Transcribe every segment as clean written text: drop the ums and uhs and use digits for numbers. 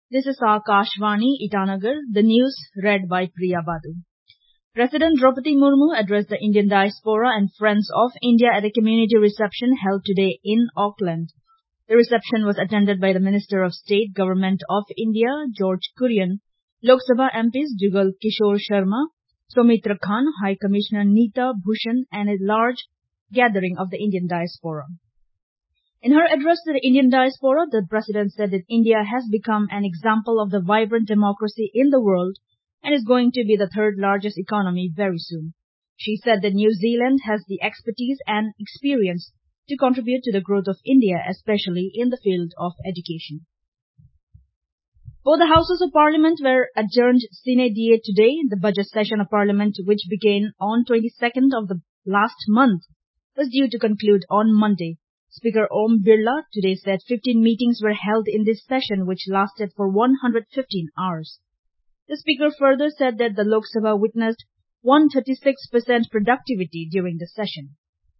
This is Akashvani, Itanagar. The news read by Priya Badu. President Draupadi Murmu addressed the Indian diaspora and Friends of India at a community reception held today in Auckland. The reception was attended by the Minister of State, Government of India, George Kurian, Lok Sabha MPs Jugal Kishore Sharma, Soumitra Khan, High Commissioner Neeta Bhushan, and a large gathering of the Indian diaspora. In her address to the Indian diaspora, the President said that India has become an example of the vibrant democracy in the world and is going to be the third largest economy very soon. She said that New Zealand has the expertise and experience to contribute to the growth of India, especially in the field of education. Both the Houses of Parliament were adjourned sine die today. The budget session of Parliament, which began on 22nd of the last month, was due to conclude on Monday. Speaker Om Birla today said 15 meetings were held in this session, which lasted for 115 hours. The Speaker further said that the Lok Sabha witnessed 136% productivity during the session.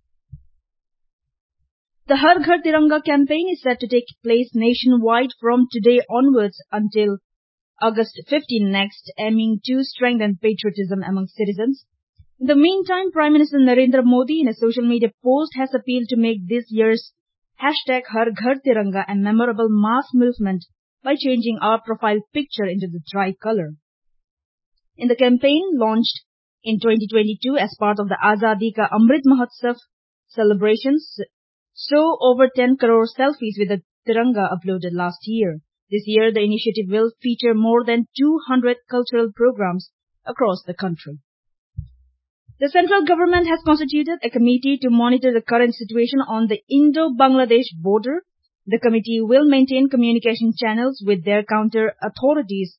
The Har Ghar Tiranga campaign is set to take place nationwide from today onwards until August 15 next, aiming to strengthen patriotism among citizens. In the meantime, Prime Minister Narendra Modi, in a social media post, has appealed to make this year's hashtag Har Ghar Tiranga a memorable mass movement by changing our profile picture into the tricolor. In the campaign launched in 2022 as part of the Azadi Ka Amrit Mahotsav celebrations, so over 10 crore selfies with the Tiranga uploaded last year. This year, the initiative will feature more than 200 cultural programs across the country. The central government has constituted a committee to monitor the current situation on the Indo-Bangladesh border. The committee will maintain communication channels with their counterpart authorities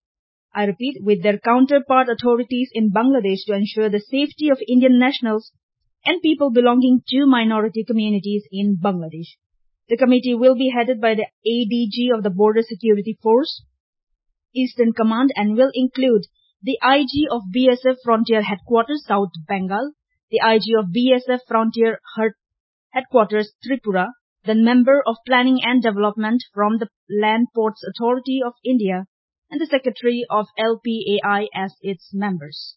in Bangladesh to ensure the safety of Indian nationals and people belonging to minority communities in Bangladesh. The committee will be headed by the ADG of the Border Security Force, Eastern Command, and will include the IG of BSF Frontier Headquarters, South Bengal, the IG of BSF Frontier Headquarters, Tripura, the Member of Planning and Development from the Land Ports Authority of India, and the Secretary of LPAI as its members.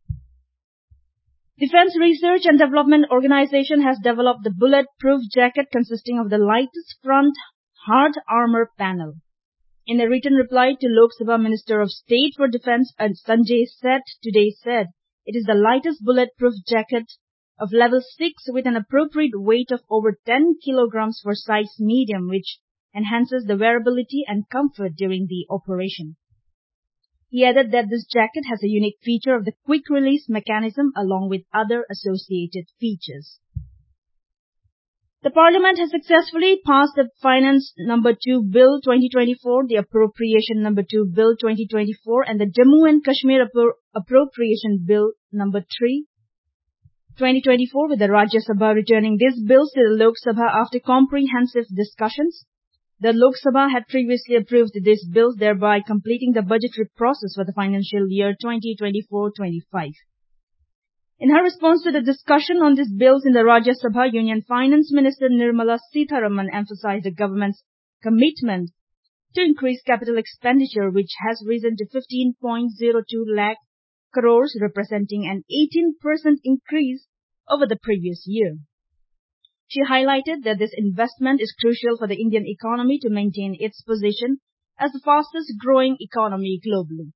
Defense Research and Development Organization has developed the bulletproof jacket consisting of the lightest front hard armor panel. In a written reply to Lok Sabha Minister of State for Defense Sanjay Seth today said, it is the lightest bulletproof jacket of level 6 with an appropriate weight of over 10 kilograms for size medium, which enhances the wearability and comfort during the operation. He added that this jacket has a unique feature of the quick release mechanism along with other associated features. The Parliament has successfully passed the Finance No. 2 Bill 2024, the Appropriation No. 2 Bill 2024, and the Jammu and Kashmir Appropriation Bill No. 3 2024, with the Rajya Sabha returning these bills to the Lok Sabha after comprehensive discussions. The Lok Sabha had previously approved these bills, thereby completing the budgetary process for the financial year 2024-25. In her response to the discussion on these bills in the Rajya Sabha, Union Finance Minister Nirmala Sitharaman emphasized the government's commitment to increase capital expenditure, which has risen to 15.02 lakh crores, representing an 18% increase over the previous year. She highlighted that this investment is crucial for the Indian economy to maintain its position as the fastest growing economy globally.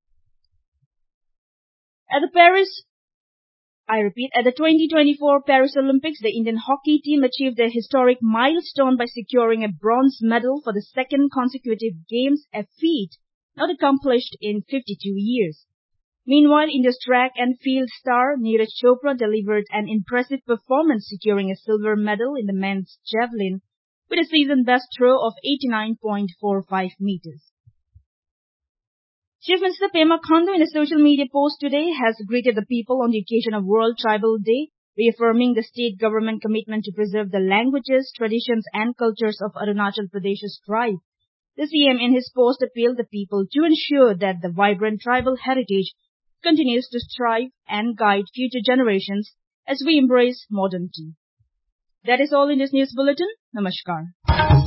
At the 2024 Paris Olympics, the Indian hockey team achieved a historic milestone by securing a bronze medal for the second consecutive games, a feat not accomplished in 52 years. Meanwhile, India's track and field star Neeraj Chopra delivered an impressive performance, securing a silver medal in the men's javelin with a season-best throw of 89.45 meters. Chief Minister Pema Khandu, in a social media post today, has greeted the people on the occasion of World Tribal Day, reaffirming the state government commitment to preserve the languages, traditions and cultures of Arunachal Pradesh's tribe. The CM in his post appealed the people to ensure that the vibrant tribal heritage continues to thrive and guide future generations as we embrace modernity. That is all in this news bulletin. Namaskar.